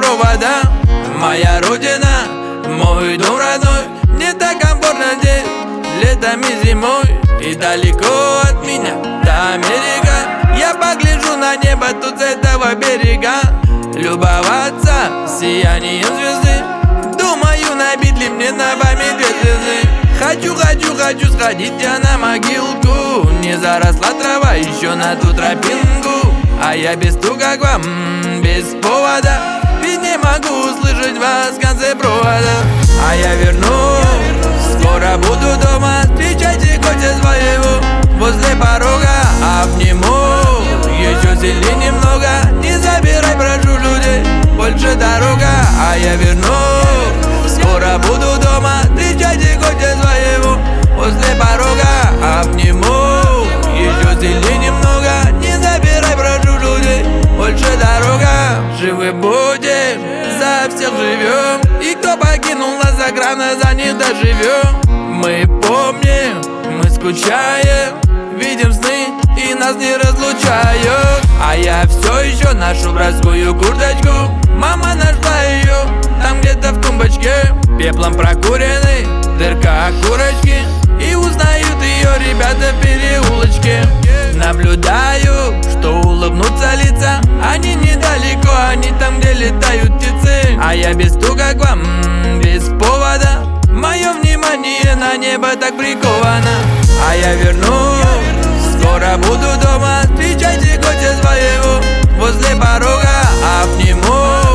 провода. Моя родина, мой дом родной. Мне так комфортно здесь, летом и зимой. И далеко от меня до Америка. Я погляжу на небо тут с этого берега, любоваться сиянием звезды. Думаю, набить ли мне на память две звезды. Хочу сходить я на могилку. Не заросла трава еще на ту тропинку. А я без стука к вам, без повода. Ведь не могу услышать вас в конце провода. А я вернусь, скоро буду дома. Встречайте гостя своего возле порога. Обниму, еще сильнее немного. Не забирай, прошу, людей, больше дорога. А я вернусь, скоро буду дома. Встречайте гостя своего возле порога. Обниму, еще сильнее немного. Не забирай, прошу, людей, больше дорога. Живы будем, за всех живем. И кто покинул нас за грана, за них доживем. Мы помним, мы скучаем, видим сны и нас не разлучают. А я все еще ношу братскую курточку. Мама нашла ее там где-то в тумбочке. Пеплом прокуренный, дырка окурочки. И узнают ее ребята в переулочке. Наблюдаю, что улыбнутся лица. Они недалеко, они там, где летают птицы. А я без стука к вам, без повода. Мое внимание на небо так приковано. А я вернусь, скоро буду дома. Встречайте гостя своего возле порога. Обниму,